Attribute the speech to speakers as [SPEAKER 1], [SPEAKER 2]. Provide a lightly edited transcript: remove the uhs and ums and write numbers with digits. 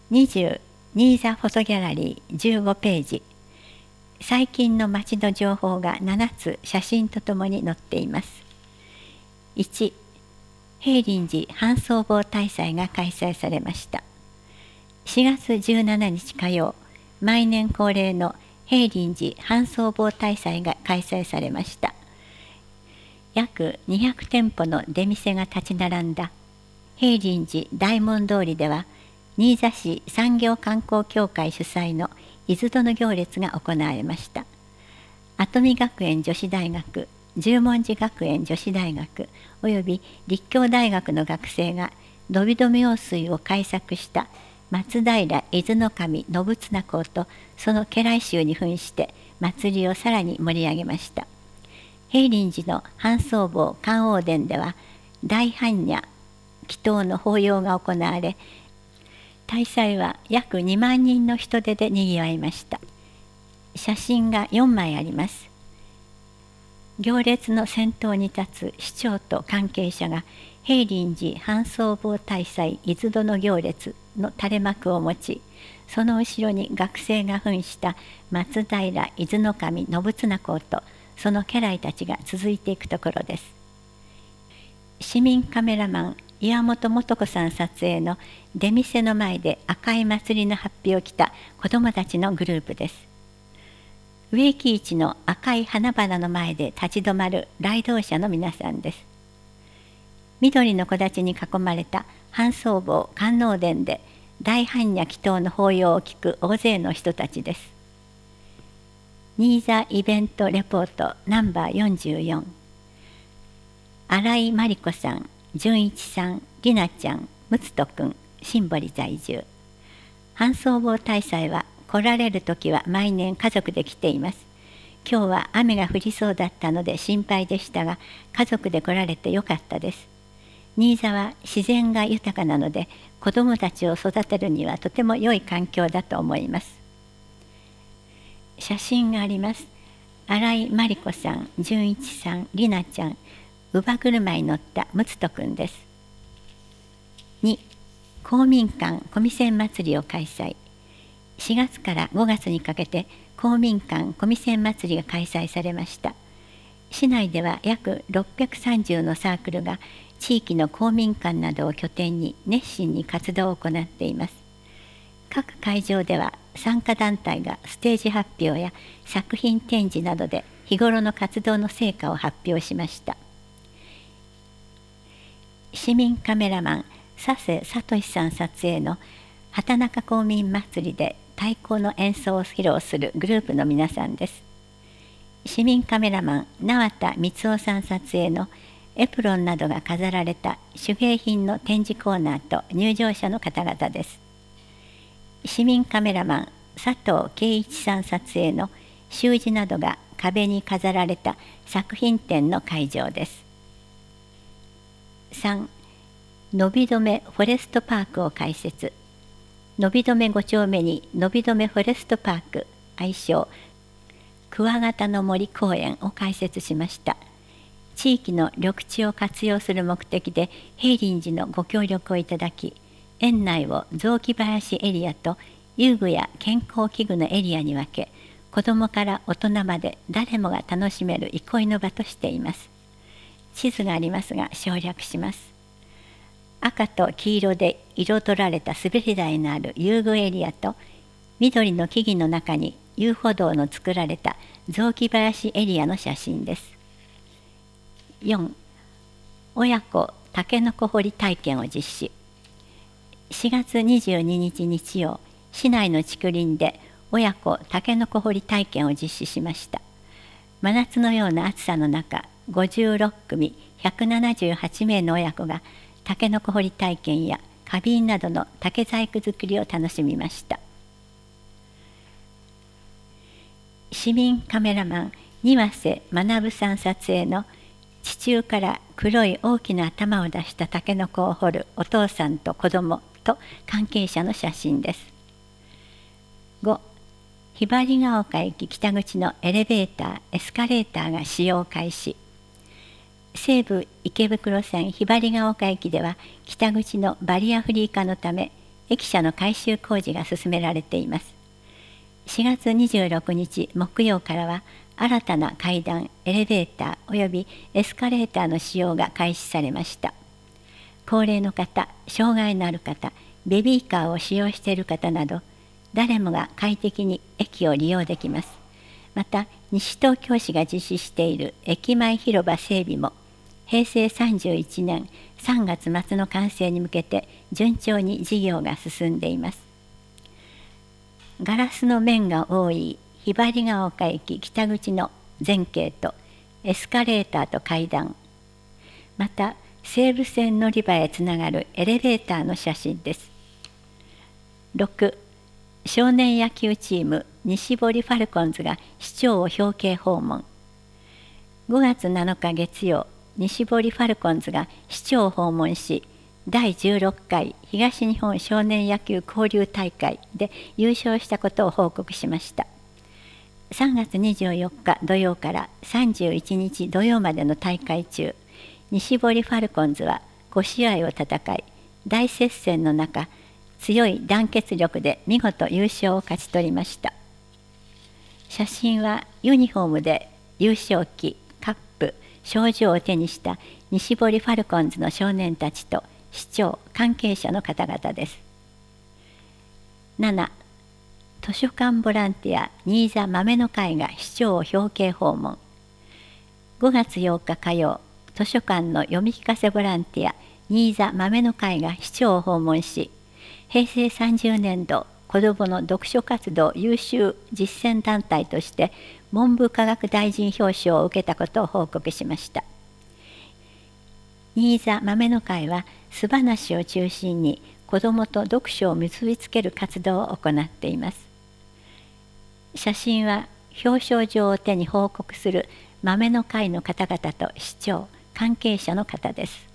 [SPEAKER 1] 20新座フォトギャラリー15ページ。最近の街の情報が7つ写真とともに載っています。1、平林寺半僧帽大祭が開催されました。4月17日火曜、毎年恒例の平林寺半僧帽大祭が開催されました。約200店舗の出店が立ち並んだ平林寺大門通りでは、新座市産業観光協会主催の伊豆殿行列が行われました。跡見学園女子大学、十文字学園女子大学および立教大学の学生が伸び止め用水を開作した松平伊豆の神信綱公とその家来衆に扮して祭りをさらに盛り上げました。平林寺の半僧帽観王殿では大般若祈祷の法要が行われ、大祭は約2万人の人出でにぎわいました。写真が4枚あります。行列の先頭に立つ市長と関係者が平林寺半僧帽大祭伊豆殿行列の垂れ幕を持ち、その後ろに学生が扮した松平伊豆の神信綱公とその家来たちが続いていくところです。市民カメラマン岩本素子さん撮影の出店の前で赤い祭りの法被を着た子どもたちのグループです。植木市の赤い花々の前で立ち止まる来道者の皆さんです。緑の木立に囲まれた半僧帽観王殿で大般若祈祷の法要を聞く大勢の人たちです。新座イベントレポートナンバー44。新井真理子さん、純一さん、里奈ちゃん、睦人くん、新堀在住。半僧帽大祭は来られる時は毎年家族で来ています。今日は雨が降りそうだったので心配でしたが、家族で来られてよかったです。新座は自然が豊かなので、子どもたちを育てるにはとても良い環境だと思います。写真があります。新井真理子さん、純一さん、里奈ちゃん、乳母車に乗った睦人くんです。2、公民館小見線祭りを開催。4月から5月にかけて公民館小見線祭りが開催されました。市内では約630のサークルが地域の公民館などを拠点に熱心に活動を行っています。各会場では参加団体がステージ発表や作品展示などで日頃の活動の成果を発表しました。市民カメラマン佐世聡さん撮影の畑中公民祭りで太鼓の演奏を披露するグループの皆さんです。市民カメラマン縄田光夫さん撮影のエプロンなどが飾られた手芸品の展示コーナーと入場者の方々です。市民カメラマン佐藤圭一さん撮影の習字などが壁に飾られた作品展の会場です。3、伸び止めフォレストパークを開設。伸び止め5丁目に伸び止めフォレストパーク、愛称クワガタの森公園を開設しました。地域の緑地を活用する目的で平林寺のご協力をいただき、園内を雑木林エリアと遊具や健康器具のエリアに分け、子どもから大人まで誰もが楽しめる憩いの場としています。地図がありますが省略します。赤と黄色で彩られた滑り台のある遊具エリアと、緑の木々の中に遊歩道の作られた雑木林エリアの写真です。4、親子たけのこ掘り体験を実施。4月22日日曜、市内の竹林で親子たけのこ掘り体験を実施しました。真夏のような暑さの中、56組178名の親子がたけのこ掘り体験や花瓶などの竹細工作りを楽しみました。市民カメラマン庭瀬学さん撮影の地中から黒い大きな頭を出したたけのこを掘るお父さんと子供と関係者の写真です。5、ひばりが丘駅北口のエレベーター・エスカレーターが使用開始。西武池袋線ひばりが丘駅では北口のバリアフリー化のため駅舎の改修工事が進められています。4月26日木曜からは新たな階段、エレベーターおよびエスカレーターの使用が開始されました。高齢の方、障害のある方、ベビーカーを使用している方など、誰もが快適に駅を利用できます。また、西東京市が実施している駅前広場整備も、平成31年3月末の完成に向けて順調に事業が進んでいます。ガラスの面が多いひばりが丘駅北口の全景とエスカレーターと階段、また西武線乗り場へつながるエレベーターの写真です。6、少年野球チーム西堀ファルコンズが市長を表敬訪問。5月7日月曜、西堀ファルコンズが市長を訪問し、第16回東日本少年野球交流大会で優勝したことを報告しました。3月24日土曜から31日土曜までの大会中、西堀ファルコンズは5試合を戦い、大接戦の中、強い団結力で見事優勝を勝ち取りました。写真はユニフォームで優勝旗、カップ、賞状を手にした西堀ファルコンズの少年たちと市長、関係者の方々です。7、図書館ボランティア新座豆の会が市長を表敬訪問。5月8日火曜、図書館の読み聞かせボランティア新座豆の会が市長を訪問し、平成30年度子どもの読書活動優秀実践団体として文部科学大臣表彰を受けたことを報告しました。新座豆の会は素話を中心に子どもと読書を結びつける活動を行っています。写真は表彰状を手に報告する豆の会の方々と市長、関係者の方です。